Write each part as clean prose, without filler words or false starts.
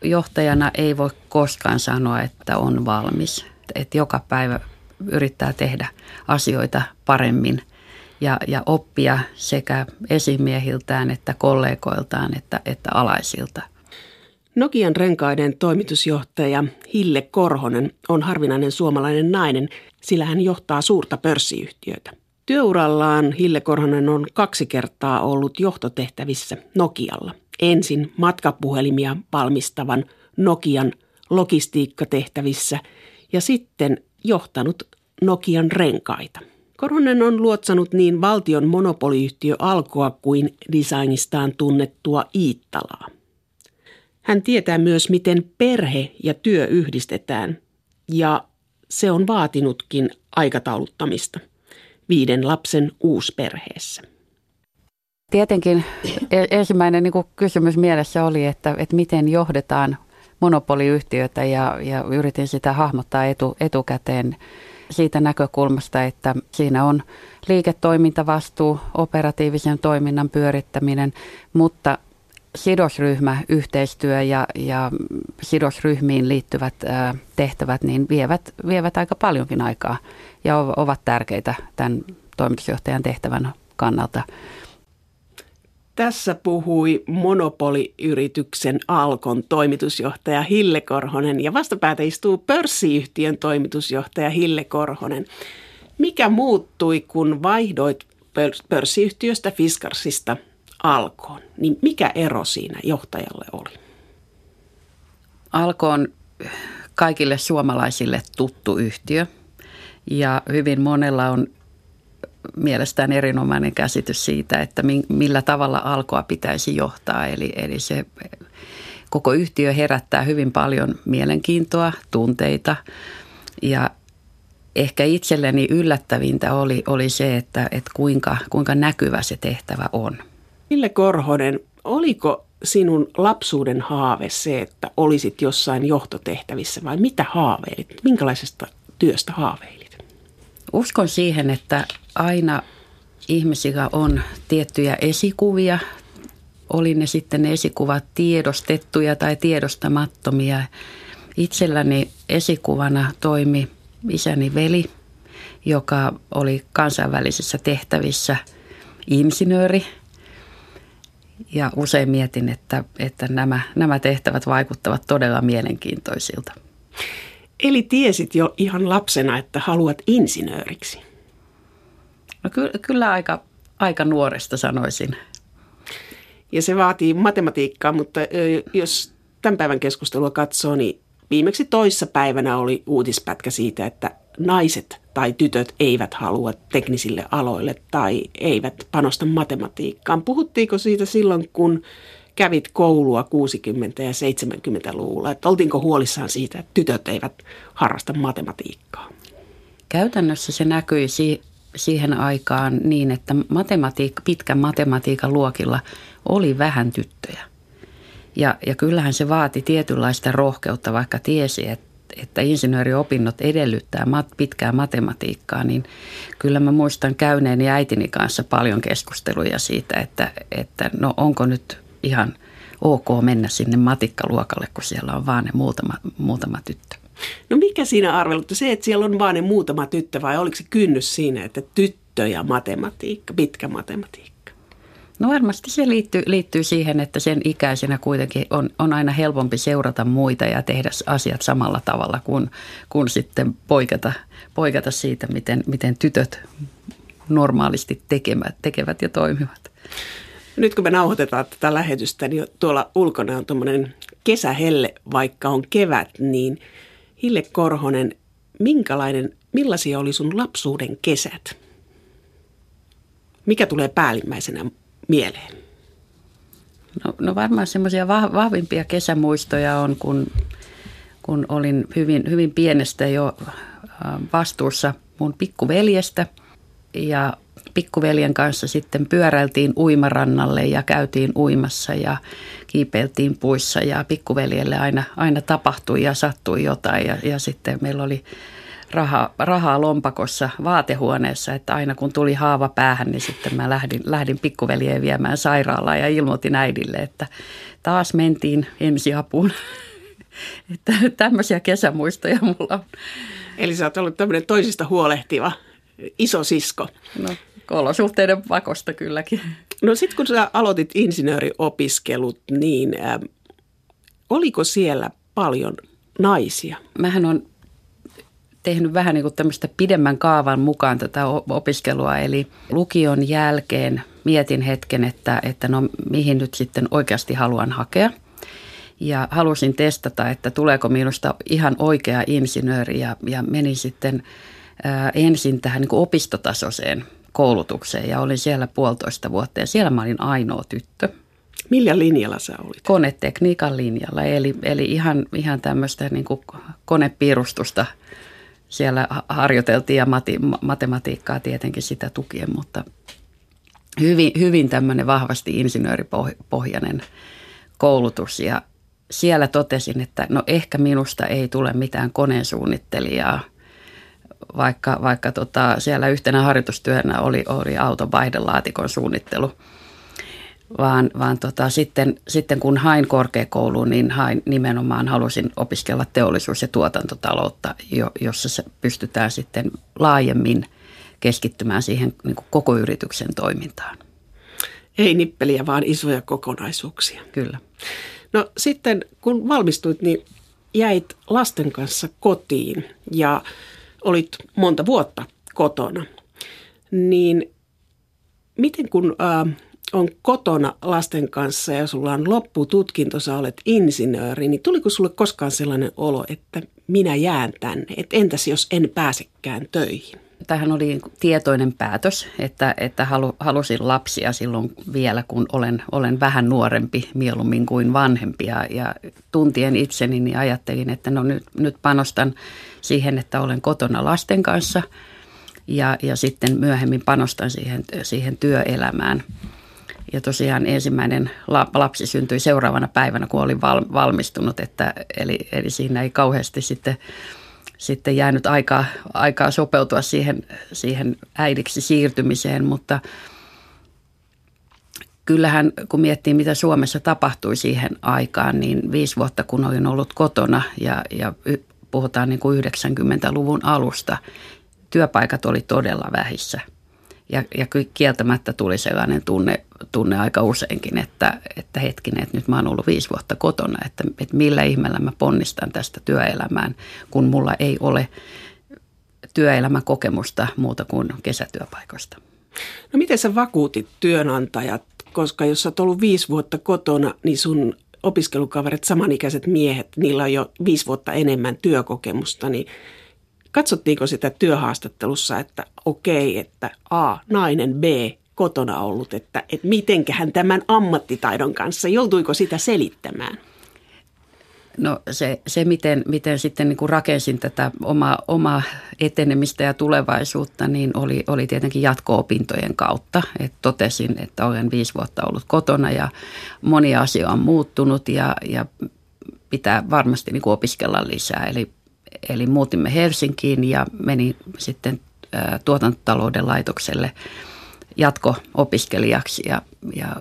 Johtajana ei voi koskaan sanoa, että on valmis. Että joka päivä yrittää tehdä asioita paremmin ja oppia sekä esimiehiltään että kollegoiltaan että alaisilta. Nokian renkaiden toimitusjohtaja Hille Korhonen on harvinainen suomalainen nainen, sillä hän johtaa suurta pörssiyhtiötä. Työurallaan Hille Korhonen on 2 kertaa ollut johtotehtävissä Nokialla. Ensin matkapuhelimia valmistavan Nokian logistiikkatehtävissä ja sitten johtanut Nokian renkaita. Korhonen on luotsannut niin valtion monopoliyhtiö Alkoa kuin designistaan tunnettua Iittalaa. Hän tietää myös, miten perhe ja työ yhdistetään, ja se on vaatinutkin aikatauluttamista 5 lapsen uusperheessä. Tietenkin ensimmäinen kysymys mielessä oli, että miten johdetaan monopoliyhtiötä ja yritin sitä hahmottaa etukäteen siitä näkökulmasta, että siinä on liiketoimintavastuu, operatiivisen toiminnan pyörittäminen, mutta sidosryhmäyhteistyö ja sidosryhmiin liittyvät tehtävät niin vievät aika paljonkin aikaa ja ovat tärkeitä tämän toimitusjohtajan tehtävän kannalta. Tässä puhui monopoliyrityksen Alkon toimitusjohtaja Hille Korhonen ja vastapäätä istuu pörssiyhtiön toimitusjohtaja Hille Korhonen. Mikä muuttui, kun vaihdoit pörssiyhtiöstä Fiskarsista Alkoon? Niin mikä ero siinä johtajalle oli? Alko on kaikille suomalaisille tuttu yhtiö ja hyvin monella on mielestään erinomainen käsitys siitä, että millä tavalla Alkoa pitäisi johtaa. Eli se koko yhtiö herättää hyvin paljon mielenkiintoa, tunteita ja ehkä itselleni yllättävintä oli se, että kuinka näkyvä se tehtävä on. Hille Korhonen, oliko sinun lapsuuden haave se, että olisit jossain johtotehtävissä vai mitä haaveilit? Minkälaisesta työstä haaveilit? Uskon siihen, että aina ihmisillä on tiettyjä esikuvia, oli ne sitten esikuvat tiedostettuja tai tiedostamattomia. Itselläni esikuvana toimi isäni veli, joka oli kansainvälisissä tehtävissä insinööri. Ja usein mietin, että nämä tehtävät vaikuttavat todella mielenkiintoisilta. Eli tiesit jo ihan lapsena, että haluat insinööriksi? No kyllä aika nuoresta sanoisin. Ja se vaatii matematiikkaa, mutta jos tämän päivän keskustelua katsoo, niin viimeksi toissapäivänä oli uutispätkä siitä, että naiset tai tytöt eivät halua teknisille aloille tai eivät panosta matematiikkaan. Puhuttiinko siitä silloin, kun kävit koulua 60- ja 70-luvulla? Että oltiinko huolissaan siitä, että tytöt eivät harrasta matematiikkaa? Käytännössä se näkyi siihen aikaan niin, että pitkän matematiikan luokilla oli vähän tyttöjä. Ja kyllähän se vaati tietynlaista rohkeutta, vaikka tiesi, että insinööriopinnot edellyttää pitkää matematiikkaa, niin kyllä mä muistan käyneeni äitini kanssa paljon keskusteluja siitä, että no onko nyt ihan ok mennä sinne matikkaluokalle, kun siellä on vaan ne muutama tyttö. No mikä siinä arvelutti? Se, että siellä on vaan ne muutama tyttö vai oliko se kynnys siinä, että tyttö ja matematiikka, pitkä matematiikka? No varmasti se liittyy siihen, että sen ikäisenä kuitenkin on aina helpompi seurata muita ja tehdä asiat samalla tavalla kuin sitten poiketa siitä, miten tytöt normaalisti tekevät ja toimivat. Nyt kun me nauhoitetaan tätä lähetystä, niin tuolla ulkona on tuommoinen kesähelle, vaikka on kevät, niin Hille Korhonen, millaisia oli sun lapsuuden kesät? Mikä tulee päällimmäisenä mieleen? No varmaan semmoisia vahvimpia kesämuistoja on, kun olin hyvin pienestä jo vastuussa mun pikkuveljestä ja pikkuveljen kanssa sitten pyöräiltiin uimarannalle ja käytiin uimassa ja kiipeiltiin puissa ja pikkuveljelle aina tapahtui ja sattui jotain ja sitten meillä oli rahaa lompakossa vaatehuoneessa, että aina kun tuli haava päähän, niin sitten mä lähdin pikkuveljeen viemään sairaalaan ja ilmoitin äidille, että taas mentiin ensiapuun. Että tämmöisiä kesämuistoja mulla on. Eli sä oot ollut tämmöinen toisista huolehtiva isosisko. No, olosuhteiden pakosta kylläkin. No sitten kun sä aloitit insinööriopiskelut, niin oliko siellä paljon naisia? Mähän on tehnyt vähän niin kuin tämmöistä pidemmän kaavan mukaan tätä opiskelua, eli lukion jälkeen mietin hetken, että no mihin nyt sitten oikeasti haluan hakea. Ja halusin testata, että tuleeko minusta ihan oikea insinööri ja menin sitten ensin tähän niin kuin opistotasoiseen koulutukseen ja olin siellä 1,5 vuotta ja siellä mä olin ainoa tyttö. Millä linjalla sä olit? Konetekniikan linjalla, eli ihan tämmöistä niin kuin konepiirustusta siellä harjoiteltiin ja matematiikkaa tietenkin sitä tukien, mutta hyvin tämmöinen vahvasti insinööripohjainen koulutus ja siellä totesin, että no ehkä minusta ei tule mitään koneensuunnittelijaa, vaikka siellä yhtenä harjoitustyönä oli auton vaihdelaatikon suunnittelu. Vaan sitten kun hain korkeakouluun, niin nimenomaan halusin opiskella teollisuus- ja tuotantotaloutta, jossa pystytään sitten laajemmin keskittymään siihen niin kuin koko yrityksen toimintaan. Ei nippeliä, vaan isoja kokonaisuuksia. Kyllä. No sitten kun valmistuit, niin jäit lasten kanssa kotiin ja olit monta vuotta kotona. Niin miten kun on kotona lasten kanssa ja sulla on loppututkinto, sä olet insinööri, niin tuliko sulle koskaan sellainen olo, että minä jään tänne, että entäs jos en pääsekään töihin? Tämähän oli tietoinen päätös, että halusin lapsia silloin vielä, kun olen vähän nuorempi mieluummin kuin vanhempi. Ja tuntien itseni, niin ajattelin, että no nyt panostan siihen, että olen kotona lasten kanssa ja sitten myöhemmin panostan siihen työelämään. Ja tosiaan ensimmäinen lapsi syntyi seuraavana päivänä, kun olin valmistunut, eli siinä ei kauheasti sitten jäänyt aikaa sopeutua siihen äidiksi siirtymiseen, mutta kyllähän kun miettii, mitä Suomessa tapahtui siihen aikaan, niin 5 vuotta kun olin ollut kotona ja puhutaan niin kuin 90-luvun alusta, työpaikat oli todella vähissä. Ja kieltämättä tuli sellainen tunne aika useinkin, että hetkinen, että nyt mä oon ollut 5 vuotta kotona, että millä ihmeellä mä ponnistan tästä työelämään, kun mulla ei ole työelämäkokemusta muuta kuin kesätyöpaikoista. No miten sä vakuutit työnantajat, koska jos sä oot ollut 5 vuotta kotona, niin sun opiskelukaverit, samanikäiset miehet, niillä on jo 5 vuotta enemmän työkokemusta, niin katsottiinko sitä työhaastattelussa, että okei, että A, nainen, B, kotona ollut, että mitenköhän tämän ammattitaidon kanssa, joutuiko sitä selittämään? No se miten sitten niin kuin rakensin tätä omaa etenemistä ja tulevaisuutta, niin oli tietenkin jatko-opintojen kautta. Et totesin, että olen 5 vuotta ollut kotona ja moni asia on muuttunut ja pitää varmasti niin kuin opiskella lisää. Eli muutimme Helsinkiin ja menin sitten tuotantotalouden laitokselle jatko-opiskelijaksi ja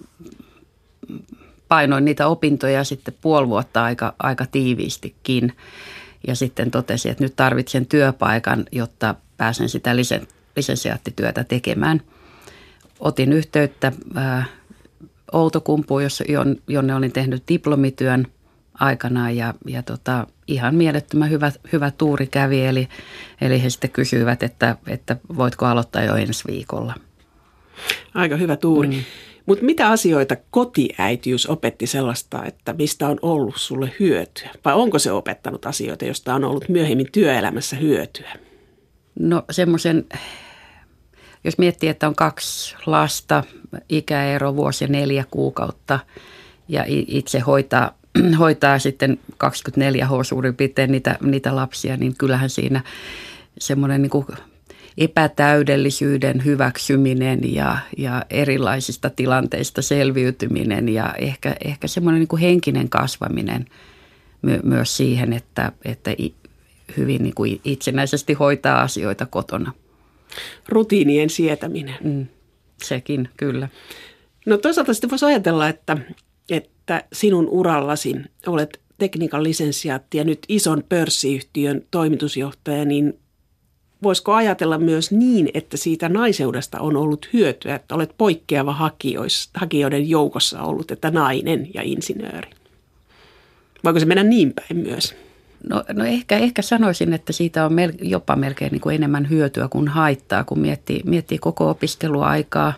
painoin niitä opintoja sitten 5 vuotta aika tiiviistikin. Ja sitten totesin, että nyt tarvitsen työpaikan, jotta pääsen sitä lisensiaattityötä tekemään. Otin yhteyttä Outokumpuun, jonne olin tehnyt diplomityön aikanaan ja ihan mielettömän hyvä tuuri kävi. Eli he sitten kysyivät, että voitko aloittaa jo ensi viikolla. Aika hyvä tuuri. Mutta mitä asioita kotiäitiys opetti sellaista, että mistä on ollut sulle hyötyä? Vai onko se opettanut asioita, joista on ollut myöhemmin työelämässä hyötyä? No semmoisen, jos miettii, että on 2 lasta, ikäero vuosi ja 4 kuukautta ja itse hoitaa sitten 24H suurin piirtein niitä lapsia, niin kyllähän siinä semmoinen niin kuin epätäydellisyyden hyväksyminen ja erilaisista tilanteista selviytyminen ja ehkä semmoinen niin kuin henkinen kasvaminen myös siihen, että hyvin niin kuin itsenäisesti hoitaa asioita kotona. Rutiinien sietäminen. Sekin, kyllä. No toisaalta sitten voisi ajatella, että sinun urallasi olet tekniikan lisensiaatti ja nyt ison pörssiyhtiön toimitusjohtaja, niin voisiko ajatella myös niin, että siitä naiseudesta on ollut hyötyä, että olet poikkeava hakijoiden joukossa ollut, että nainen ja insinööri? Voiko se mennä niin päin myös? No ehkä sanoisin, että siitä on jopa melkein niin kuin enemmän hyötyä kuin haittaa, kun miettii koko opiskeluaikaa.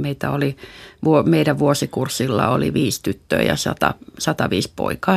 Meidän vuosikurssilla oli 5 tyttöä ja 105 poikaa.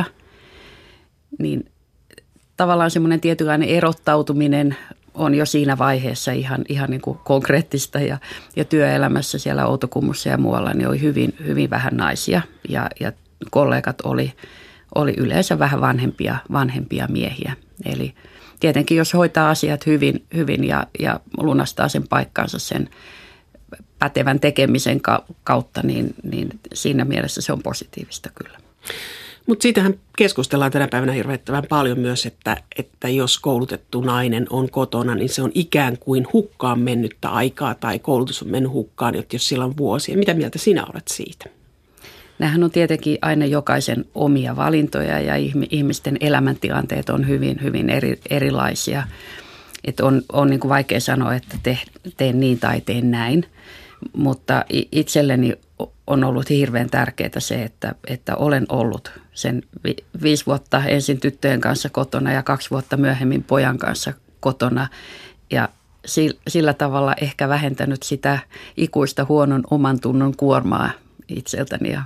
Niin tavallaan semmoinen tietynlainen erottautuminen on jo siinä vaiheessa ihan niin kuin konkreettista ja työelämässä siellä Outokummussa ja muualla niin oli hyvin vähän naisia ja kollegat oli yleensä vähän vanhempia miehiä. Eli tietenkin jos hoitaa asiat hyvin ja lunastaa sen paikkansa sen pätevän tekemisen kautta, niin siinä mielessä se on positiivista kyllä. Mutta siitähän keskustellaan tänä päivänä hirvettävän paljon myös, että jos koulutettu nainen on kotona, niin se on ikään kuin hukkaan mennyttä aikaa tai koulutus on mennyt hukkaan, jos sillä on vuosia. Mitä mieltä sinä olet siitä? Nämähän on tietenkin aina jokaisen omia valintoja ja ihmisten elämäntilanteet on hyvin erilaisia. Että on niin kuin vaikea sanoa, että teen niin tai teen näin, mutta itselleni on ollut hirveän tärkeää se, että olen ollut sen 5 vuotta ensin tyttöjen kanssa kotona ja 2 vuotta myöhemmin pojan kanssa kotona ja sillä tavalla ehkä vähentänyt sitä ikuista huonon oman tunnon kuormaa itseltäni.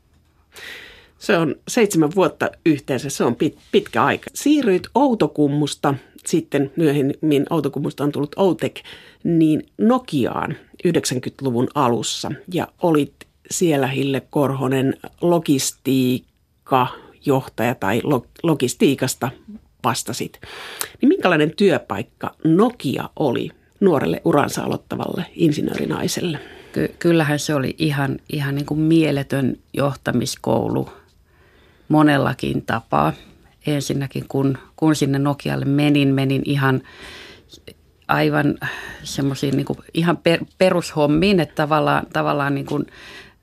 Se on 7 vuotta yhteensä, se on pitkä aika. Siirryit Outokummusta, sitten myöhemmin Outokummusta on tullut Outec, niin Nokiaan 90-luvun alussa ja olit siellä Hille Korhonen logistiikkajohtaja tai logistiikasta vastasit. Niin minkälainen työpaikka Nokia oli nuorelle uransa aloittavalle insinöörinaiselle? Kyllähän se oli ihan niin kuin mieletön johtamiskoulu monellakin tapaa. Ensinnäkin kun sinne Nokialle menin ihan aivan semmoisiin niin kuin ihan perushommiin, että tavallaan niin kuin,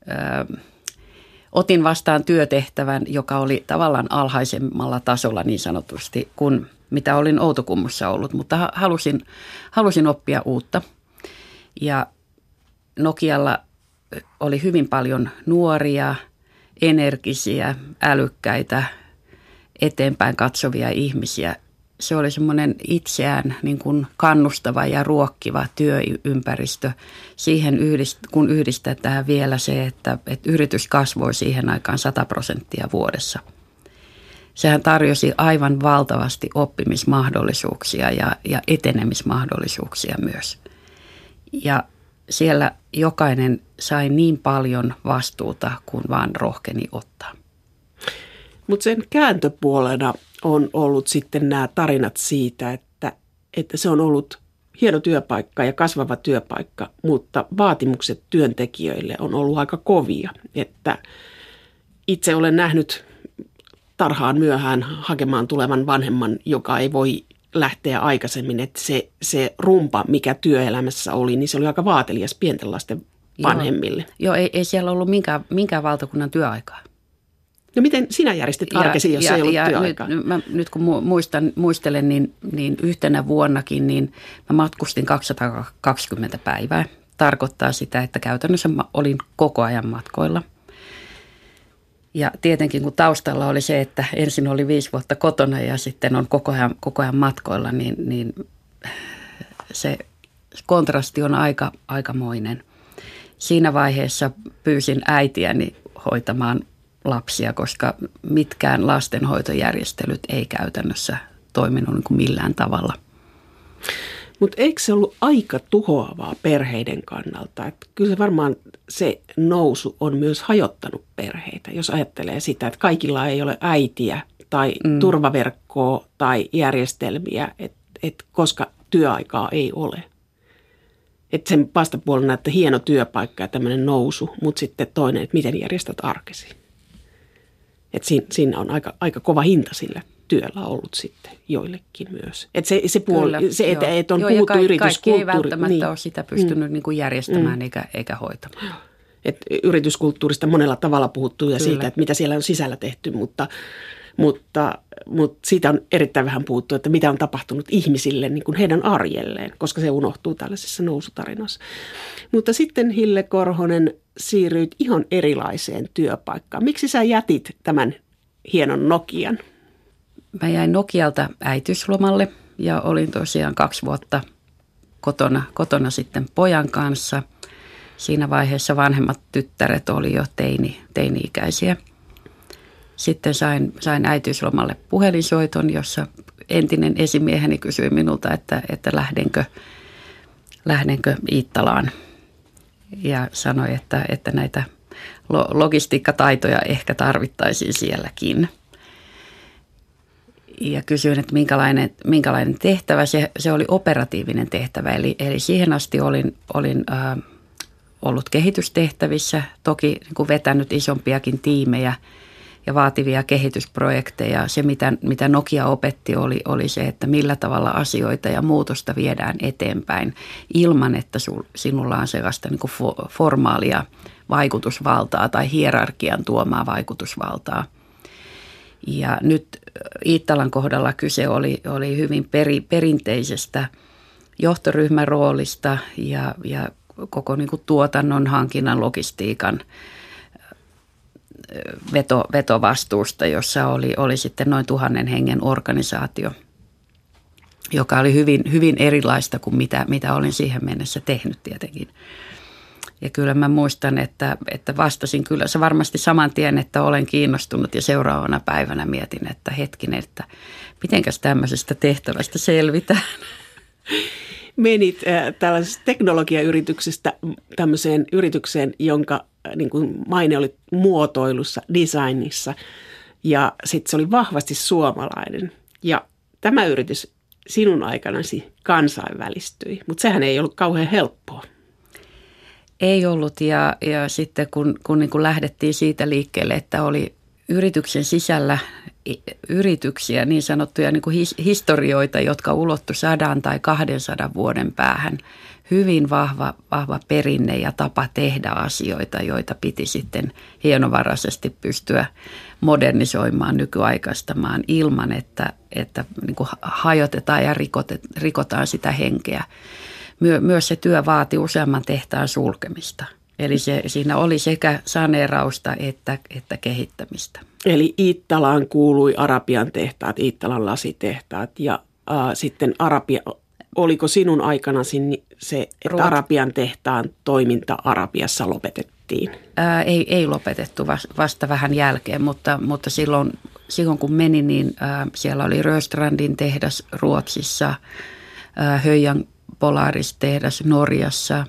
otin vastaan työtehtävän, joka oli tavallaan alhaisemmalla tasolla niin sanotusti kuin mitä olin Outokummussa ollut, mutta halusin oppia uutta. Ja Nokialla oli hyvin paljon nuoria, energisiä, älykkäitä, eteenpäin katsovia ihmisiä. Se oli semmoinen itseään niin kuin kannustava ja ruokkiva työympäristö. Siihen kun yhdistetään vielä se, että yritys kasvoi siihen aikaan 100% vuodessa. Sehän tarjosi aivan valtavasti oppimismahdollisuuksia ja etenemismahdollisuuksia myös. Ja siellä jokainen sai niin paljon vastuuta, kuin vaan rohkeni ottaa. Mutta sen kääntöpuolena on ollut sitten nämä tarinat siitä, että se on ollut hieno työpaikka ja kasvava työpaikka, mutta vaatimukset työntekijöille on ollut aika kovia. Että itse olen nähnyt tarhaan myöhään hakemaan tulevan vanhemman, joka ei voi lähteä aikaisemmin, että se rumpa, mikä työelämässä oli, niin se oli aika vaatelias pienten lasten vanhemmille. Joo, ei siellä ollut minkään valtakunnan työaikaa. No miten sinä järjestit arkesi, jos ei ollut työaikaa? Nyt kun muistelen, niin yhtenä vuonnakin niin mä matkustin 220 päivää. Tarkoittaa sitä, että käytännössä olin koko ajan matkoilla. Ja tietenkin kun taustalla oli se, että ensin oli 5 vuotta kotona ja sitten on koko ajan matkoilla, niin se kontrasti on aikamoinen. Siinä vaiheessa pyysin äitiäni hoitamaan lapsia, koska mitkään lastenhoitojärjestelyt ei käytännössä toiminut niin kuin millään tavalla. Mutta eikö se ollut aika tuhoavaa perheiden kannalta? Että kyllä se varmaan se nousu on myös hajottanut perheitä, jos ajattelee sitä, että kaikilla ei ole äitiä tai turvaverkkoa tai järjestelmiä, koska työaikaa ei ole. Että sen vastapuolella, että hieno työpaikka ja tämmöinen nousu, mutta sitten toinen, että miten järjestät arkesi. Että siinä on aika kova hinta sillä työllä ollut sitten joillekin myös. Että se puoli, kyllä, se, että on puhuttu yrityskulttuuri. Kaikki ei välttämättä ole sitä pystynyt niin kuin järjestämään eikä hoitamaan. Että yrityskulttuurista monella tavalla puhuttuu ja siitä, että mitä siellä on sisällä tehty, mutta mutta siitä on erittäin vähän puhuttu, että mitä on tapahtunut ihmisille niin kuin heidän arjelleen, koska se unohtuu tällaisessa nousutarinassa. Mutta sitten Hille Korhonen siirryit ihan erilaiseen työpaikkaan. Miksi sä jätit tämän hienon Nokian? Mä jäin Nokialta äitiyslomalle ja olin tosiaan 2 vuotta kotona sitten pojan kanssa. Siinä vaiheessa vanhemmat tyttäret oli jo teini-ikäisiä. Sitten sain äitiyslomalle puhelinsoiton, jossa entinen esimieheni kysyi minulta, että lähdenkö Iittalaan. Ja sanoi, että näitä logistiikkataitoja ehkä tarvittaisiin sielläkin. Ja kysyin, että minkälainen tehtävä. Se oli operatiivinen tehtävä, eli siihen asti olin ollut kehitystehtävissä, toki niin kuin vetänyt isompiakin tiimejä ja vaativia kehitysprojekteja. Se, mitä Nokia opetti, oli se, että millä tavalla asioita ja muutosta viedään eteenpäin ilman, että sinulla on sellaista niin kuin formaalia vaikutusvaltaa tai hierarkian tuomaa vaikutusvaltaa. Ja nyt Iittalan kohdalla kyse oli hyvin perinteisistä johtoryhmän roolista ja koko niin kuin tuotannon, hankinnan, logistiikan vetovastuusta, jossa oli sitten noin 1000 hengen organisaatio, joka oli hyvin erilaista kuin mitä olin siihen mennessä tehnyt tietenkin. Ja kyllä mä muistan, että vastasin kyllä se varmasti saman tien, että olen kiinnostunut ja seuraavana päivänä mietin, että hetkinen, että mitenkäs tämmöisestä tehtävästä selvitään. Menit tällaisesta teknologiayrityksestä tämmöiseen yritykseen, jonka niin kuin maine oli muotoilussa, designissa ja sitten se oli vahvasti suomalainen. Ja tämä yritys sinun aikanasi kansainvälistyi, mutta sehän ei ollut kauhean helppoa. Ei ollut ja sitten kun niin kuin lähdettiin siitä liikkeelle, että oli yrityksen sisällä yrityksiä, niin sanottuja niin kuin historioita, jotka ulottu 100 tai 200 vuoden päähän. Hyvin vahva perinne ja tapa tehdä asioita, joita piti sitten hienovaraisesti pystyä modernisoimaan, nykyaikaistamaan ilman, että niin kuin hajotetaan ja rikotaan sitä henkeä. Myös se työ vaati useamman tehtaan sulkemista. Eli siinä oli sekä saneerausta että kehittämistä. Eli Iittalaan kuului Arabian tehtaat, Iittalan lasitehtaat ja sitten oliko sinun aikanasi se, että Arabian tehtaan toiminta Arabiassa lopetettiin? Ei lopetettu vasta vähän jälkeen, mutta silloin kun meni, niin siellä oli Rörstrandin tehdas Ruotsissa, Höjan Polaris-tehdas Norjassa,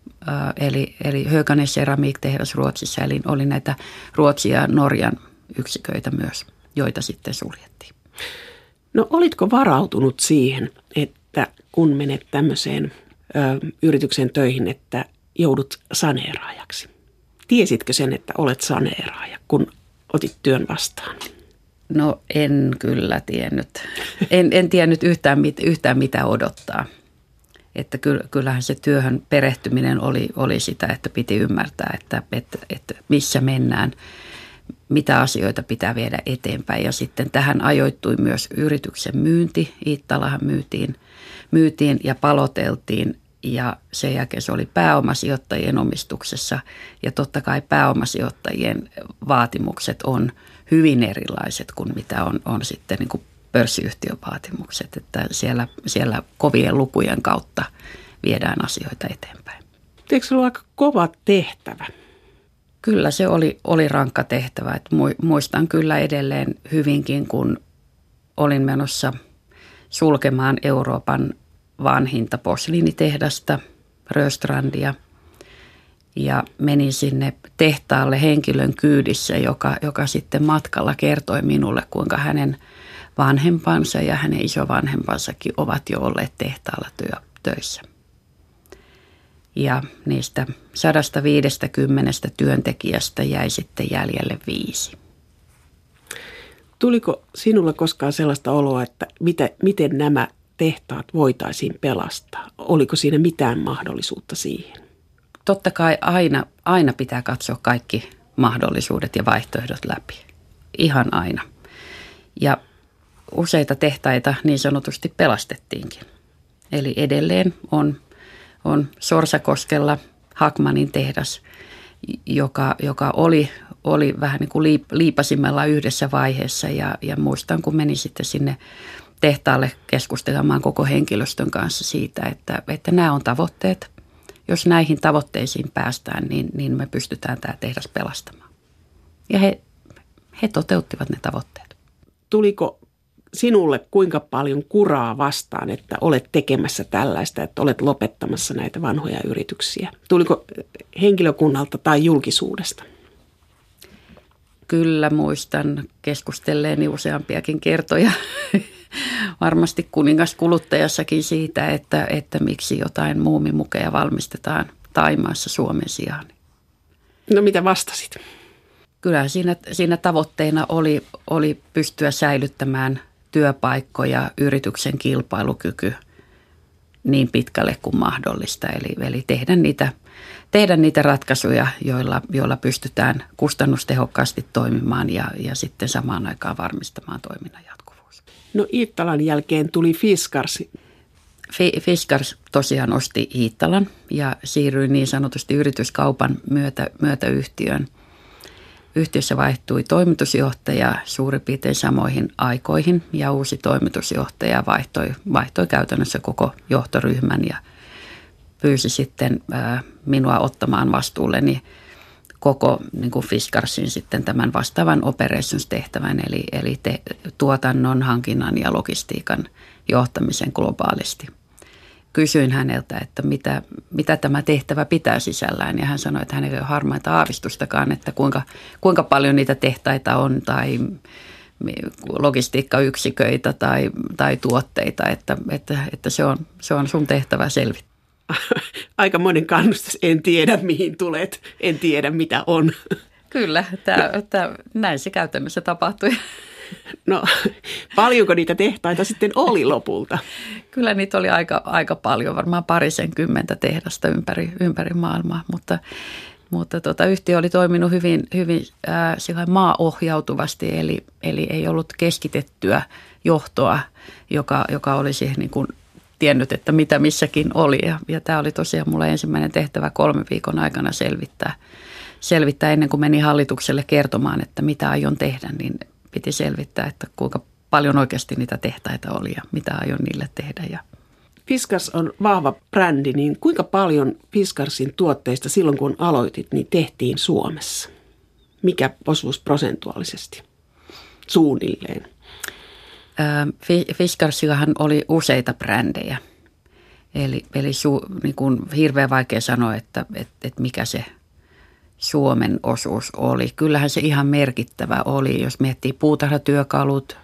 eli Höganes Ceramic-tehdas Ruotsissa, eli oli näitä Ruotsin ja Norjan yksiköitä myös, joita sitten suljettiin. No olitko varautunut siihen, että kun menet tämmöiseen yritykseen töihin, että joudut saneeraajaksi? Tiesitkö sen, että olet saneeraaja, kun otit työn vastaan? No en kyllä tiennyt. En tiennyt yhtään mitä odottaa. Että kyllähän se työhön perehtyminen oli sitä, että piti ymmärtää, että missä mennään, mitä asioita pitää viedä eteenpäin. Ja sitten tähän ajoittui myös yrityksen myynti. Iittalahan myytiin ja paloteltiin ja sen jälkeen se oli pääomasijoittajien omistuksessa. Ja totta kai pääomasijoittajien vaatimukset on hyvin erilaiset kuin mitä on sitten niin kuin pörssiyhtiön vaatimukset, että siellä kovien lukujen kautta viedään asioita eteenpäin. Eikö se ollut aika kova tehtävä? Kyllä se oli rankka tehtävä. Että muistan kyllä edelleen hyvinkin, kun olin menossa sulkemaan Euroopan vanhinta posliinitehdasta, Rörstrandia, ja menin sinne tehtaalle henkilön kyydissä, joka sitten matkalla kertoi minulle, kuinka hänen vanhempansa ja hänen isovanhempansakin ovat jo olleet tehtaalla töissä. Ja niistä 150 työntekijästä jäi sitten jäljelle 5. Tuliko sinulla koskaan sellaista oloa, että miten nämä tehtaat voitaisiin pelastaa? Oliko siinä mitään mahdollisuutta siihen? Totta kai aina pitää katsoa kaikki mahdollisuudet ja vaihtoehdot läpi. Ihan aina. Ja useita tehtaita niin sanotusti pelastettiinkin. Eli edelleen on Sorsakoskella Hackmanin tehdas, joka oli vähän niin kuin liipasimella yhdessä vaiheessa. Ja muistan, kun menin sitten sinne tehtaalle keskustelemaan koko henkilöstön kanssa siitä, että nämä on tavoitteet. Jos näihin tavoitteisiin päästään, niin me pystytään tämä tehdas pelastamaan. Ja he toteuttivat ne tavoitteet. Tuliko sinulle kuinka paljon kuraa vastaan, että olet tekemässä tällaista, että olet lopettamassa näitä vanhoja yrityksiä? Tuliko henkilökunnalta tai julkisuudesta? Kyllä muistan keskustelleeni useampiakin kertoja, varmasti kuningaskuluttajassakin siitä, että miksi jotain muumimukeja valmistetaan Thaimaassa Suomen sijaan. No mitä vastasit? Kyllä siinä tavoitteena oli pystyä säilyttämään työpaikkoja, yrityksen kilpailukyky niin pitkälle kuin mahdollista. Eli tehdä niitä ratkaisuja, joilla pystytään kustannustehokkaasti toimimaan ja sitten samaan aikaan varmistamaan toiminnan jatkuvuus. No Iittalan jälkeen tuli Fiskars. Fiskars tosiaan osti Iittalan ja siirryi niin sanotusti yrityskaupan myötä yhtiöön. Yhtiössä vaihtui toimitusjohtaja suurin piirtein samoihin aikoihin ja uusi toimitusjohtaja vaihtoi käytännössä koko johtoryhmän ja pyysi sitten minua ottamaan vastuulleni koko niin kuin Fiskarsin sitten tämän vastaavan operations-tehtävän eli tuotannon, hankinnan ja logistiikan johtamisen globaalisti. Kysyin häneltä, että mitä tämä tehtävä pitää sisällään ja hän sanoi, että hänellä ei ole harmainta aavistustakaan, että kuinka paljon niitä tehtaita on tai logistiikkayksiköitä tai tuotteita, että se on sun tehtävä selvittää. Aikamoinen kannustus, en tiedä mihin tulet, en tiedä mitä on. Kyllä, näin se käytännössä tapahtui. No, paljonko niitä tehtaita sitten oli lopulta? Kyllä niitä oli aika paljon, varmaan 20 tehdasta ympäri maailmaa, mutta yhtiö oli toiminut hyvin maaohjautuvasti, eli ei ollut keskitettyä johtoa, joka olisi niin kuin tiennyt, että mitä missäkin oli. Ja tämä oli tosiaan mulle ensimmäinen tehtävä 3 viikon aikana selvittää ennen kuin menin hallitukselle kertomaan, että mitä aion tehdä, niin piti selvittää, että kuinka paljon oikeasti niitä tehtaita oli ja mitä aion niille tehdä. Fiskars on vahva brändi, niin kuinka paljon Fiskarsin tuotteista silloin kun aloitit, niin tehtiin Suomessa? Mikä osuus prosentuaalisesti suunnilleen? Fiskarsillahan oli useita brändejä, eli niin kuin hirveän vaikea sanoa, että mikä se Suomen osuus oli. Kyllähän se ihan merkittävä oli, jos miettii puutarhatyökalut,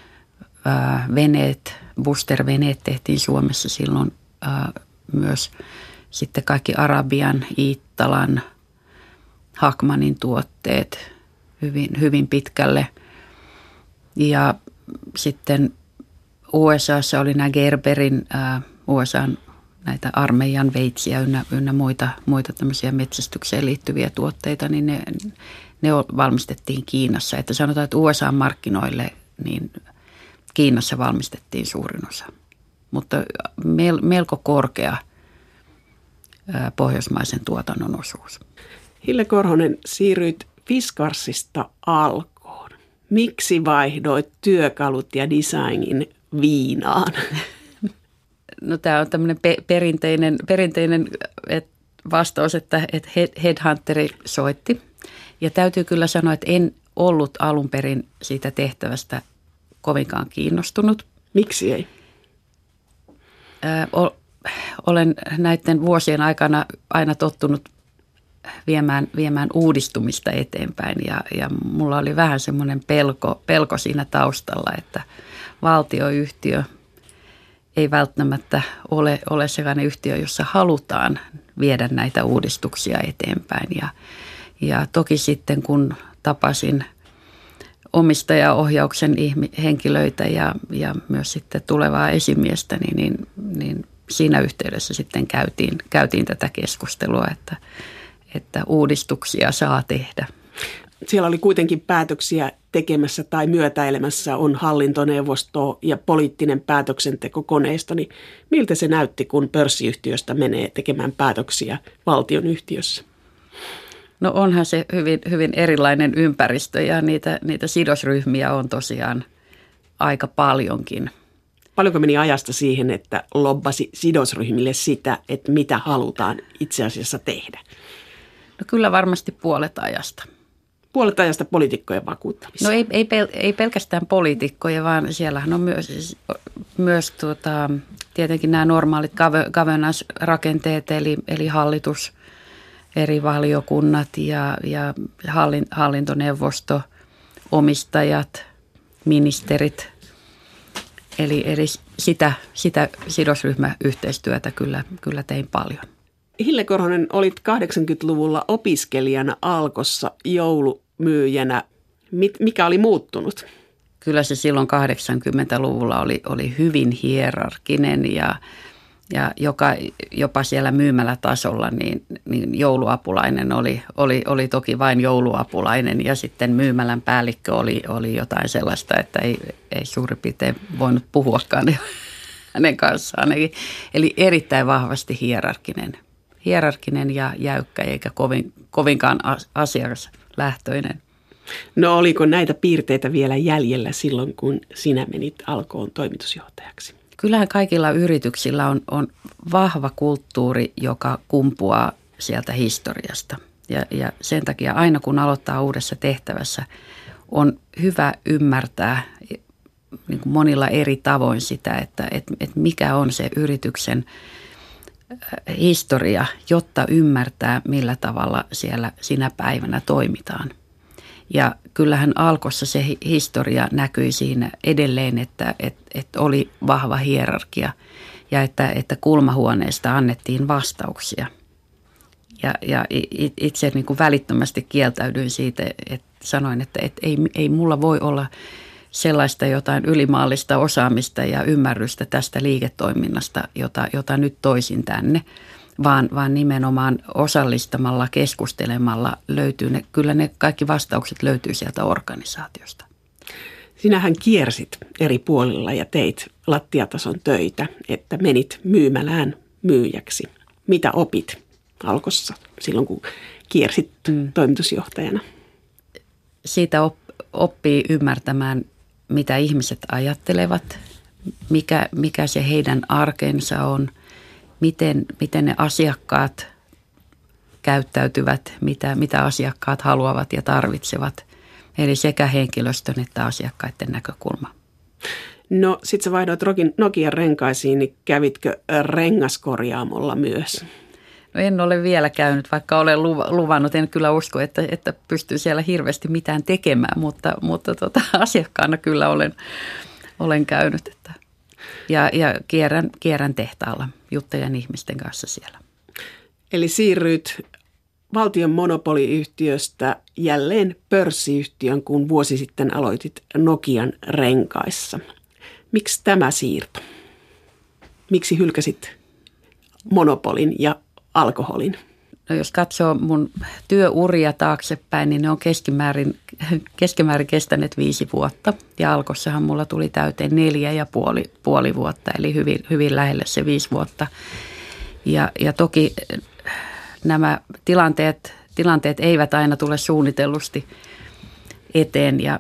veneet, booster-veneet tehtiin Suomessa silloin myös. Sitten kaikki Arabian, Iittalan, Hackmanin tuotteet hyvin pitkälle. Ja sitten USAssa oli nämä Gerberin, USAn näitä armeijan veitsiä ynnä muita tämmöisiä metsästykseen liittyviä tuotteita, niin ne valmistettiin Kiinassa. Että sanotaan, että USA-markkinoille niin Kiinassa valmistettiin suurin osa, mutta melko korkea pohjoismaisen tuotannon osuus. Hille Korhonen, siirryit Fiskarsista Alkoon. Miksi vaihdoit työkalut ja designin Viinaan? No tämä on tämmöinen perinteinen vastaus, että headhunteri soitti. Ja täytyy kyllä sanoa, että en ollut alun perin siitä tehtävästä kovinkaan kiinnostunut. Miksi ei? Olen näiden vuosien aikana aina tottunut viemään uudistumista eteenpäin ja mulla oli vähän semmoinen pelko siinä taustalla, että valtioyhtiö ei välttämättä ole sellainen yhtiö, jossa halutaan viedä näitä uudistuksia eteenpäin. Ja toki sitten kun tapasin omistajaohjauksen henkilöitä ja myös sitten tulevaa esimiestä, niin siinä yhteydessä sitten käytiin tätä keskustelua, että uudistuksia saa tehdä. siellä oli kuitenkin päätöksiä tekemässä tai myötäilemässä on hallintoneuvosto ja poliittinen päätöksentekokoneisto, niin miltä se näytti, kun pörssiyhtiöstä menee tekemään päätöksiä valtionyhtiössä? No onhan se hyvin, hyvin erilainen ympäristö ja niitä sidosryhmiä on tosiaan aika paljonkin. Paljonko meni ajasta siihen, että lobbasi sidosryhmille sitä, että mitä halutaan itse asiassa tehdä? No kyllä varmasti puolet ajasta. Puolet ajasta poliitikkojen vakuuttamista. No ei pelkästään poliitikkoja, vaan siellähän on myös tietenkin nämä normaalit governance-rakenteet, eli hallitus, eri valiokunnat ja hallintoneuvosto, omistajat, ministerit. Eli sitä sidosryhmäyhteistyötä kyllä tein paljon. Hille Korhonen, olit 80-luvulla opiskelijana Alkossa joulumyyjänä. Mikä oli muuttunut? Kyllä se silloin 80-luvulla oli hyvin hierarkinen ja jopa siellä myymälätasolla niin jouluapulainen oli toki vain jouluapulainen ja sitten myymälän päällikkö oli jotain sellaista, että ei suurin piirtein voinut puhuakaan hänen kanssaan. Eli erittäin vahvasti hierarkkinen ja jäykkä eikä kovinkaan asiakaslähtöinen. No oliko näitä piirteitä vielä jäljellä silloin, kun sinä menit Alkoon toimitusjohtajaksi? Kyllähän kaikilla yrityksillä on vahva kulttuuri, joka kumpuaa sieltä historiasta. Ja sen takia aina kun aloittaa uudessa tehtävässä, on hyvä ymmärtää niin kuin monilla eri tavoin sitä, että mikä on se yrityksen historia, jotta ymmärtää, millä tavalla siellä sinä päivänä toimitaan. Ja kyllähän Alkossa se historia näkyi siinä edelleen, että oli vahva hierarkia ja että kulmahuoneesta annettiin vastauksia. Ja itse niin kuin välittömästi kieltäydyin siitä, että sanoin, että ei mulla voi olla sellaista jotain ylimaallista osaamista ja ymmärrystä tästä liiketoiminnasta, jota nyt toisin tänne. Vaan nimenomaan osallistamalla, keskustelemalla kyllä ne kaikki vastaukset löytyy sieltä organisaatiosta. Sinähän kiersit eri puolilla ja teit lattiatason töitä, että menit myymälään myyjäksi. Mitä opit Alkossa silloin, kun kiersit toimitusjohtajana? Siitä oppii ymmärtämään, mitä ihmiset ajattelevat, mikä se heidän arkensa on. Miten ne asiakkaat käyttäytyvät, mitä asiakkaat haluavat ja tarvitsevat. Eli sekä henkilöstön että asiakkaiden näkökulma. No sit sä vaihdoit Nokian renkaisiin, niin kävitkö rengaskorjaamolla myös? No en ole vielä käynyt, vaikka olen luvannut. En kyllä usko, että pystyy siellä hirveästi mitään tekemään, mutta asiakkaana kyllä olen käynyt. Ja kierrän tehtaalla, juttelen ihmisten kanssa siellä. Eli siirryit valtion monopoliyhtiöstä jälleen pörssiyhtiön, kun vuosi sitten aloitit Nokian renkaissa. Miksi tämä siirto? Miksi hylkäsit monopolin ja alkoholin? No jos katsoo mun työuria taaksepäin, niin ne on keskimäärin kestäneet 5 vuotta. Ja Alkossahan mulla tuli täyteen 4,5 vuotta, eli hyvin lähelle se 5 vuotta. Ja toki nämä tilanteet eivät aina tule suunnitellusti eteen. Ja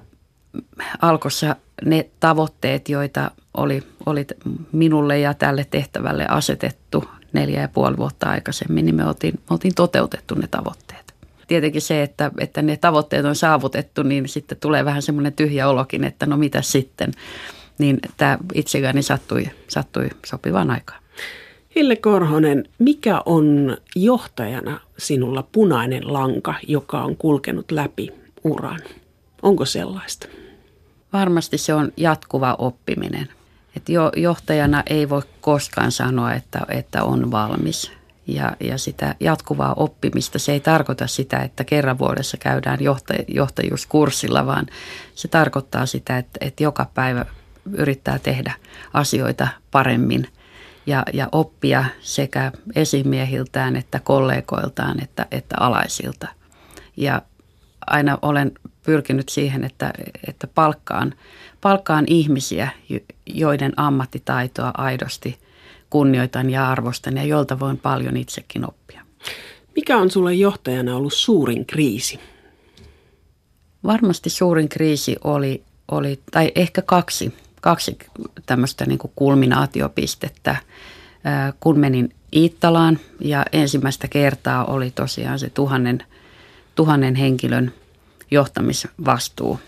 Alkossa ne tavoitteet, joita oli minulle ja tälle tehtävälle asetettu 4,5 vuotta aikaisemmin, niin me oltiin toteutettu ne tavoitteet. Tietenkin se, että ne tavoitteet on saavutettu, niin sitten tulee vähän semmoinen tyhjä olokin, että no mitä sitten. Niin tämä itsekäni sattui sopivaan aikaan. Hille Korhonen, mikä on johtajana sinulla punainen lanka, joka on kulkenut läpi uran? Onko sellaista? Varmasti se on jatkuva oppiminen. Että johtajana ei voi koskaan sanoa, että on valmis. Ja sitä jatkuvaa oppimista, se ei tarkoita sitä, että kerran vuodessa käydään johtajuuskurssilla, vaan se tarkoittaa sitä, että joka päivä yrittää tehdä asioita paremmin ja oppia sekä esimiehiltään että kollegoiltaan että alaisilta. Ja aina olen pyrkinyt siihen, että palkkaan ihmisiä, joiden ammattitaitoa aidosti kunnioitan ja arvostan ja joilta voin paljon itsekin oppia. Mikä on sulle johtajana ollut suurin kriisi? Varmasti suurin kriisi oli tai ehkä kaksi tämmöistä niin kuin kulminaatiopistettä. Kun menin Iittalaan ja ensimmäistä kertaa oli tosiaan se 1000 henkilön johtamisvastuu.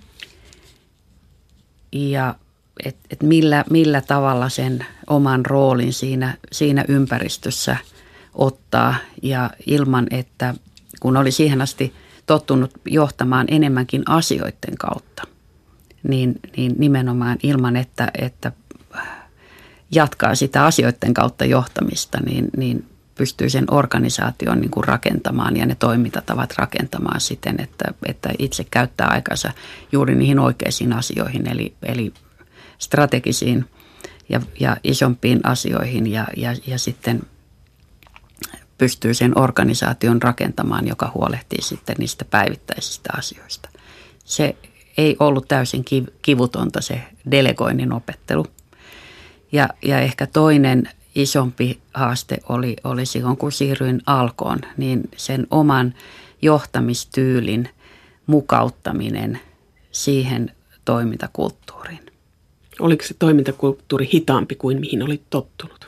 Ja millä tavalla sen oman roolin siinä ympäristössä ottaa ja ilman, että kun oli siihen asti tottunut johtamaan enemmänkin asioiden kautta, niin nimenomaan ilman, että jatkaa sitä asioiden kautta johtamista, niin pystyy sen organisaation niin kuin rakentamaan ja ne toimintatavat rakentamaan siten, että itse käyttää aikansa juuri niihin oikeisiin asioihin, eli strategisiin ja isompiin asioihin ja sitten pystyy sen organisaation rakentamaan, joka huolehtii sitten niistä päivittäisistä asioista. Se ei ollut täysin kivutonta se delegoinnin opettelu. Ja ehkä toinen isompi haaste oli silloin, kun siirryin Alkoon, niin sen oman johtamistyylin mukauttaminen siihen toimintakulttuuriin. Oliko se toimintakulttuuri hitaampi kuin mihin olit tottunut?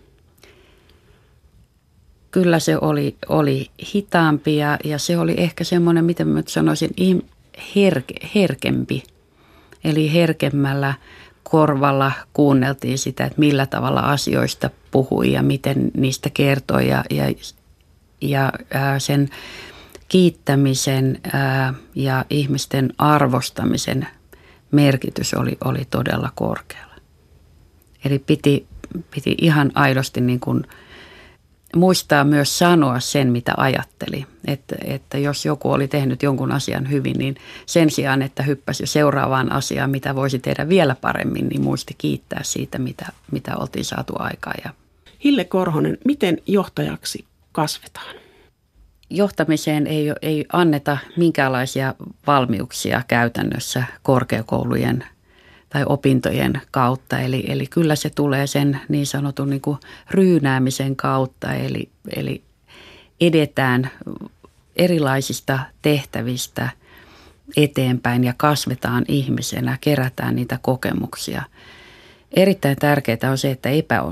Kyllä se oli hitaampi ja se oli ehkä semmoinen, miten mä sanoisin, herkempi. Eli herkemmällä korvalla kuunneltiin sitä, että millä tavalla asioista puhui ja miten niistä kertoi ja sen kiittämisen ja ihmisten arvostamisen merkitys oli todella korkealla. Eli piti ihan aidosti niin kuin muistaa myös sanoa sen, mitä ajatteli. Että jos joku oli tehnyt jonkun asian hyvin, niin sen sijaan, että hyppäsi jo seuraavaan asiaan, mitä voisi tehdä vielä paremmin, niin muisti kiittää siitä, mitä oltiin saatu aikaan. Hille Korhonen, miten johtajaksi kasvetaan? Johtamiseen ei anneta minkäänlaisia valmiuksia käytännössä korkeakoulujen tai opintojen kautta. Eli kyllä se tulee sen niin sanotun niin kuin ryynäämisen kautta, eli edetään erilaisista tehtävistä eteenpäin ja kasvetaan ihmisenä, kerätään niitä kokemuksia. Erittäin tärkeää on se, että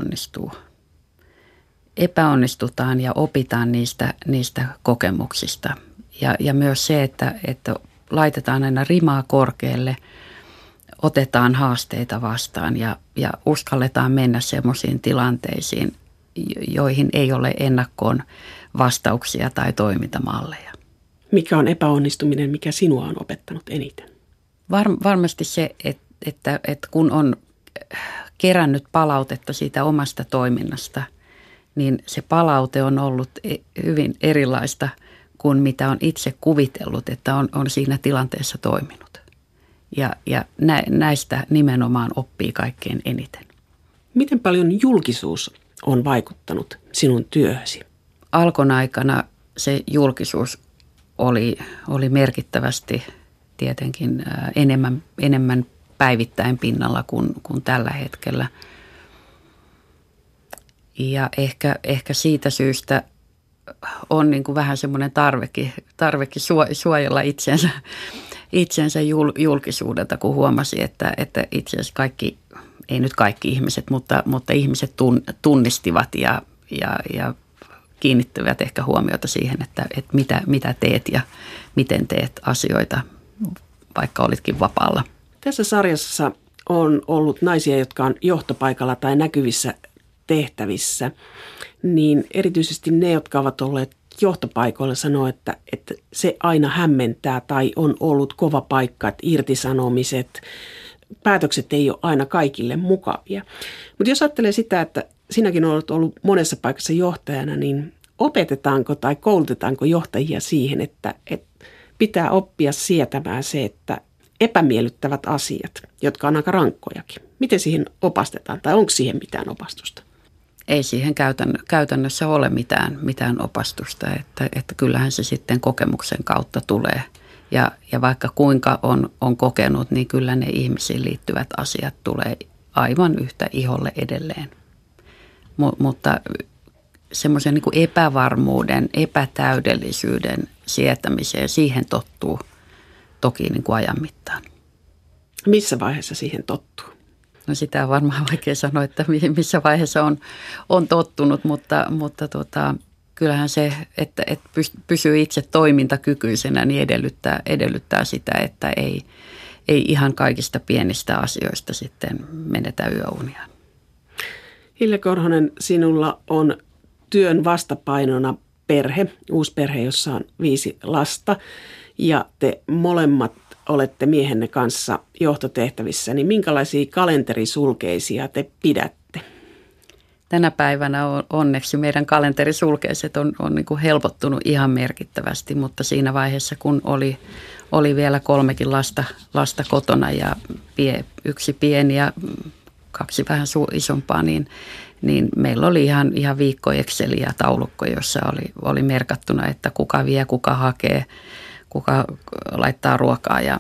epäonnistutaan ja opitaan niistä kokemuksista. Ja myös se, että laitetaan aina rimaa korkealle, otetaan haasteita vastaan ja uskalletaan mennä semmoisiin tilanteisiin, joihin ei ole ennakkoon vastauksia tai toimintamalleja. Mikä on epäonnistuminen, mikä sinua on opettanut eniten? Varmasti se, että kun on kerännyt palautetta siitä omasta toiminnasta, niin se palaute on ollut hyvin erilaista kuin mitä on itse kuvitellut, että on siinä tilanteessa toiminut. Ja näistä nimenomaan oppii kaikkein eniten. Miten paljon julkisuus on vaikuttanut sinun työhösi? Alkon aikana se julkisuus oli merkittävästi tietenkin enemmän päivittäin pinnalla kuin tällä hetkellä. Ja ehkä siitä syystä on niin kuin vähän semmoinen tarvekin suojella itsensä julkisuudelta, kun huomasi, että itse asiassa kaikki, ei nyt kaikki ihmiset, mutta ihmiset tunnistivat ja kiinnittävät ehkä huomiota siihen, että mitä teet ja miten teet asioita, vaikka olitkin vapaalla. Tässä sarjassa on ollut naisia, jotka on johtopaikalla tai näkyvissä tehtävissä, niin erityisesti ne, jotka ovat olleet johtopaikoilla, sanoo, että se aina hämmentää tai on ollut kova paikka, että irtisanomiset, päätökset ei ole aina kaikille mukavia. Mutta jos ajattelee sitä, että sinäkin olet ollut monessa paikassa johtajana, niin opetetaanko tai koulutetaanko johtajia siihen, että pitää oppia sietämään se, että epämiellyttävät asiat, jotka on aika rankkojakin. Miten siihen opastetaan tai onko siihen mitään opastusta? Ei siihen käytännössä ole mitään opastusta, että kyllähän se sitten kokemuksen kautta tulee Ja vaikka kuinka on kokenut, niin kyllä ne ihmisiin liittyvät asiat tulee aivan yhtä iholle edelleen. Mutta semmoisen niin kuin epävarmuuden, epätäydellisyyden sietämiseen, siihen tottuu toki niin kuin ajan mittaan. Missä vaiheessa siihen tottuu? No sitä on varmaan vaikea sanoa, että missä vaiheessa on tottunut, mutta kyllähän se, että pysyy itse toimintakykyisenä, niin edellyttää sitä, että ei ihan kaikista pienistä asioista sitten menetä yöunia. Hille Korhonen, sinulla on työn vastapainona perhe, uusi perhe, jossa on 5 lasta ja te molemmat olette miehenne kanssa johtotehtävissä, niin minkälaisia kalenterisulkeisia te pidätte? Tänä päivänä onneksi meidän kalenterisulkeiset on niin kuin helpottunut ihan merkittävästi, mutta siinä vaiheessa, kun oli vielä 3 lasta kotona ja 1 pieni ja 2 vähän isompaa, niin meillä oli ihan viikko Excel ja taulukko, jossa oli merkattuna, että kuka vie, kuka hakee, kuka laittaa ruokaa ja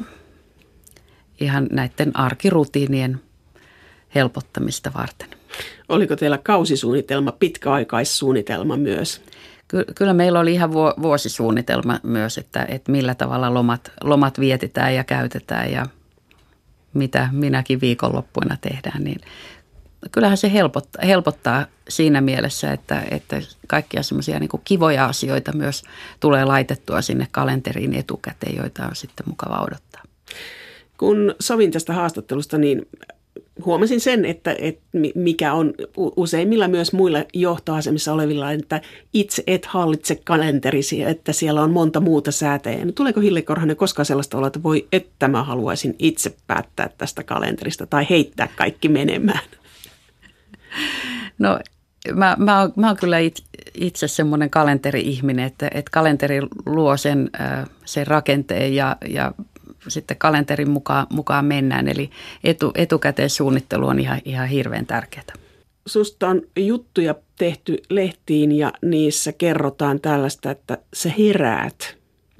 ihan näiden arkirutiinien helpottamista varten. Oliko teillä kausisuunnitelma, pitkäaikaissuunnitelma myös? Kyllä meillä oli ihan vuosisuunnitelma myös, että millä tavalla lomat vietetään ja käytetään ja mitä minäkin viikonloppuina tehdään. Niin kyllähän se helpottaa siinä mielessä, että kaikkia semmoisia niin kuin kivoja asioita myös tulee laitettua sinne kalenteriin etukäteen, joita on sitten mukava odottaa. Kun sovin tästä haastattelusta, niin huomasin sen, että mikä on useimmilla myös muilla johtoasemissa olevilla, että itse et hallitse kalenterisi, että siellä on monta muuta säätäjää. Tuleeko Hille Korhonen koskaan sellaista olla, että voi, että mä haluaisin itse päättää tästä kalenterista tai heittää kaikki menemään? No mä oon kyllä itse semmoinen kalenteri-ihminen, että kalenteri luo sen rakenteen ja sitten kalenterin mukaan mennään. Eli etukäteissuunnittelu on ihan hirveän tärkeää. Susta on juttuja tehty lehtiin ja niissä kerrotaan tällaista, että sä heräät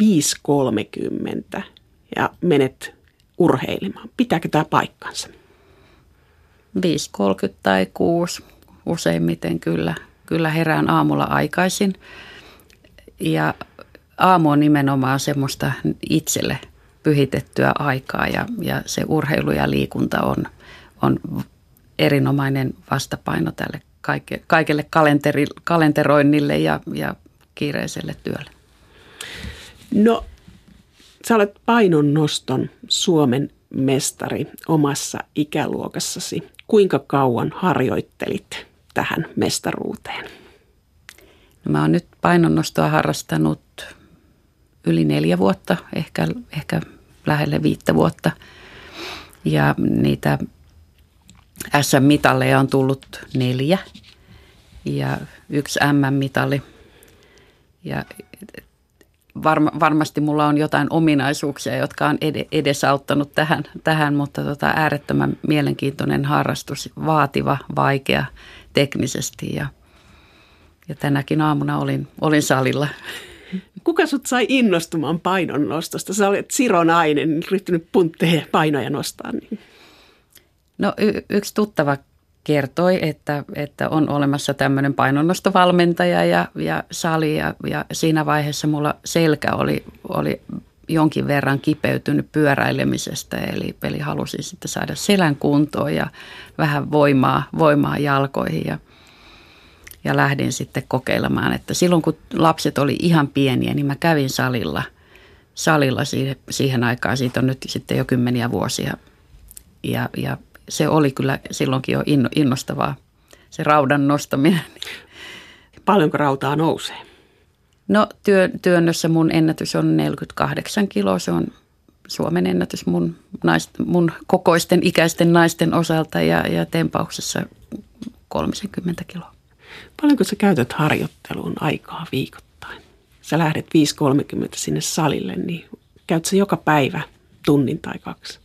5.30 ja menet urheilemaan. Pitääkö tämä paikkansa? 5.30 tai 6 useimmiten kyllä herään aamulla aikaisin. Ja aamu on nimenomaan semmoista itselle pyhitettyä aikaa ja se urheilu ja liikunta on erinomainen vastapaino tälle kaikelle kalenteroinnille ja kiireiselle työlle. No, sä olet painonnoston Suomen mestari omassa ikäluokassasi. Kuinka kauan harjoittelit tähän mestaruuteen? No, mä oon nyt painonnostoa harrastanut yli 4 vuotta, ehkä lähelle 5 vuotta. Ja niitä SM-mitalleja on tullut 4 ja 1 MM-mitali. Ja varmasti mulla on jotain ominaisuuksia, jotka on edesauttanut tähän, mutta äärettömän mielenkiintoinen harrastus, vaativa, vaikea teknisesti ja tänäkin aamuna olin salilla. Kuka sut sai innostumaan painonnostosta? Sä olet sironainen, ryhtynyt puntteja painoja nostaa. Niin. No yksi tuttava kertoi, että on olemassa tämmöinen painonnostovalmentaja ja sali ja siinä vaiheessa mulla selkä oli jonkin verran kipeytynyt pyöräilemisestä, eli halusin sitten saada selän kuntoon ja vähän voimaa jalkoihin ja lähdin sitten kokeilemaan, että silloin kun lapset oli ihan pieniä, niin mä kävin salilla siihen aikaan, siitä on nyt sitten jo 10 vuosia ja se oli kyllä silloinkin jo innostavaa, se raudan nostaminen. Paljonko rautaa nousee? No työnnössä mun ennätys on 48 kiloa, se on Suomen ennätys mun kokoisten ikäisten naisten osalta ja tempauksessa 30 kiloa. Paljonko sä käytät harjoitteluun aikaa viikoittain? Sä lähdet 5.30 sinne salille, niin käyt sä joka päivä tunnin tai 2?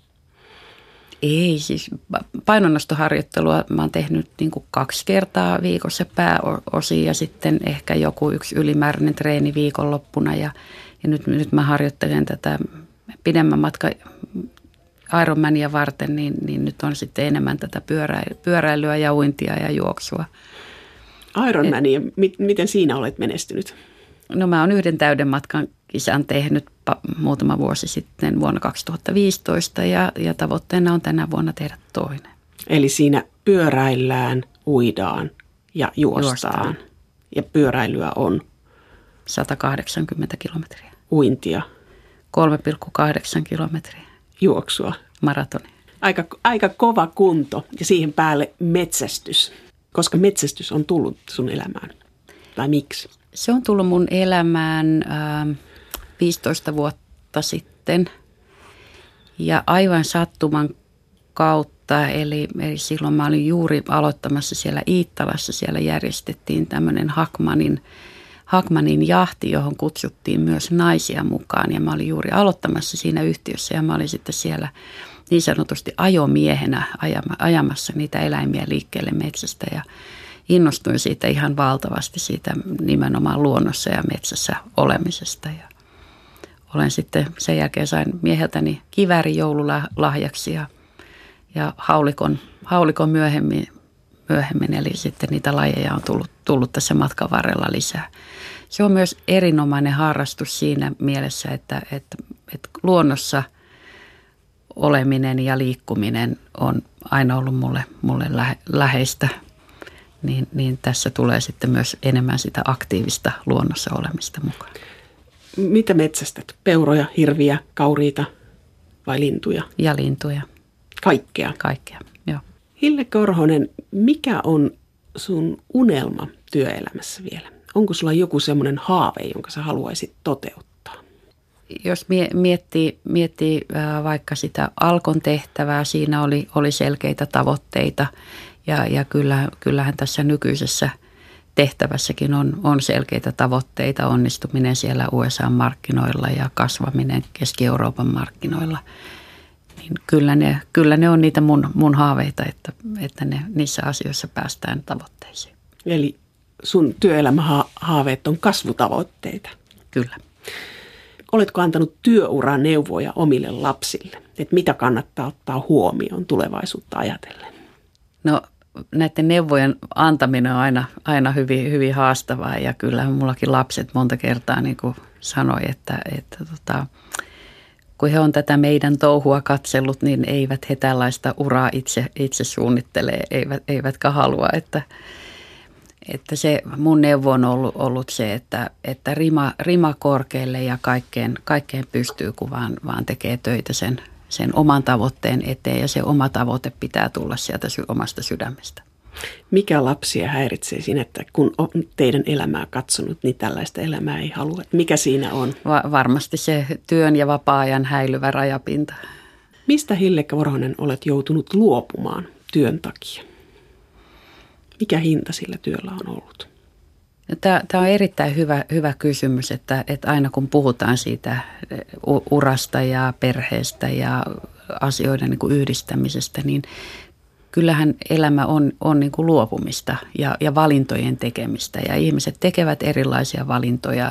Ei, siis painonnostoharjoittelua mä oon tehnyt niin kuin 2 kertaa viikossa pääosin ja sitten ehkä joku 1 ylimääräinen treeni viikonloppuna ja nyt mä harjoittelen tätä pidemmän matka Ironmania varten, niin nyt on sitten enemmän tätä pyöräilyä ja uintia ja juoksua. Ironmania, miten siinä olet menestynyt? No mä oon yhden täyden matkan kisan tehnyt muutama vuosi sitten vuonna 2015 ja tavoitteena on tänä vuonna tehdä toinen. Eli siinä pyöräillään, uidaan ja juostaan. Ja pyöräilyä on? 180 kilometriä. Uintia? 3,8 kilometriä. Juoksua? Maratoni. Aika kova kunto ja siihen päälle metsästys. Koska metsästys on tullut sun elämään? Tai miksi? Se on tullut mun elämään 15 vuotta sitten ja aivan sattuman kautta. Eli silloin mä olin juuri aloittamassa siellä Iittalassa. Siellä järjestettiin tämmöinen Hackmanin jahti, johon kutsuttiin myös naisia mukaan. Ja mä olin juuri aloittamassa siinä yhtiössä ja mä olin sitten siellä niin sanotusti ajomiehenä ajamassa niitä eläimiä liikkeelle metsästä ja innostuin siitä ihan valtavasti siitä nimenomaan luonnossa ja metsässä olemisesta. Ja olen sitten sen jälkeen sain mieheltäni kiväärin joululahjaksi ja haulikon myöhemmin, eli sitten niitä lajeja on tullut tässä matkan varrella lisää. Se on myös erinomainen harrastus siinä mielessä, että luonnossa oleminen ja liikkuminen on aina ollut mulle läheistä. Niin tässä tulee sitten myös enemmän sitä aktiivista luonnossa olemista mukaan. Mitä metsästät? Peuroja, hirviä, kauriita vai lintuja? Ja lintuja. Kaikkea? Kaikkea, joo. Hille Korhonen, mikä on sun unelma työelämässä vielä? Onko sulla joku semmoinen haave, jonka sä haluaisit toteuttaa? Jos miettii vaikka sitä Alkon tehtävää, siinä oli selkeitä tavoitteita. Ja kyllähän tässä nykyisessä tehtävässäkin on selkeitä tavoitteita, onnistuminen siellä USA-markkinoilla ja kasvaminen Keski-Euroopan markkinoilla. Niin kyllä ne on niitä mun haaveita, että niissä asioissa päästään tavoitteisiin. Eli sun työelämähaaveet on kasvutavoitteita? Kyllä. Oletko antanut työuran neuvoja omille lapsille, että mitä kannattaa ottaa huomioon tulevaisuutta ajatellen? No näiden neuvojen antaminen on aina hyvin, hyvin haastavaa ja kyllähän mullakin lapset monta kertaa niin kuin sanoi, että kun he on tätä meidän touhua katsellut, niin eivät he tällaista uraa itse suunnittelee, eivätkä halua, että se mun neuvo on ollut se, että rima korkealle ja kaikkeen pystyy, kun vaan tekee töitä sen oman tavoitteen eteen ja se oma tavoite pitää tulla sieltä omasta sydämestä. Mikä lapsia häiritsee siinä, että kun on teidän elämää katsonut, niin tällaista elämää ei halua? Mikä siinä on? Varmasti se työn ja vapaa-ajan häilyvä rajapinta. Mistä Hille Korhonen olet joutunut luopumaan työn takia? Mikä hinta sillä työllä on ollut? Tämä on erittäin hyvä kysymys, että aina kun puhutaan siitä urasta ja perheestä ja asioiden niin kuin yhdistämisestä, niin kyllähän elämä on niin kuin luopumista ja valintojen tekemistä. Ja ihmiset tekevät erilaisia valintoja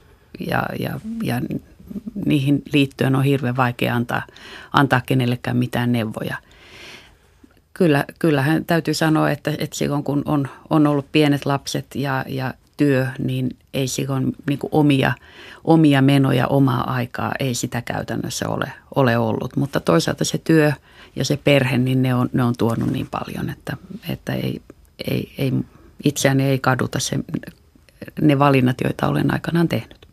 ja niihin liittyen on hirveän vaikea antaa kenellekään mitään neuvoja. Kyllähän täytyy sanoa, että silloin kun on ollut pienet lapset ja työ, niin ei silloin niin kuin omia menoja, omaa aikaa, ei sitä käytännössä ole ollut. Mutta toisaalta se työ ja se perhe, niin ne on tuonut niin paljon, että ei itseäni ei kaduta ne valinnat, joita olen aikanaan tehnyt.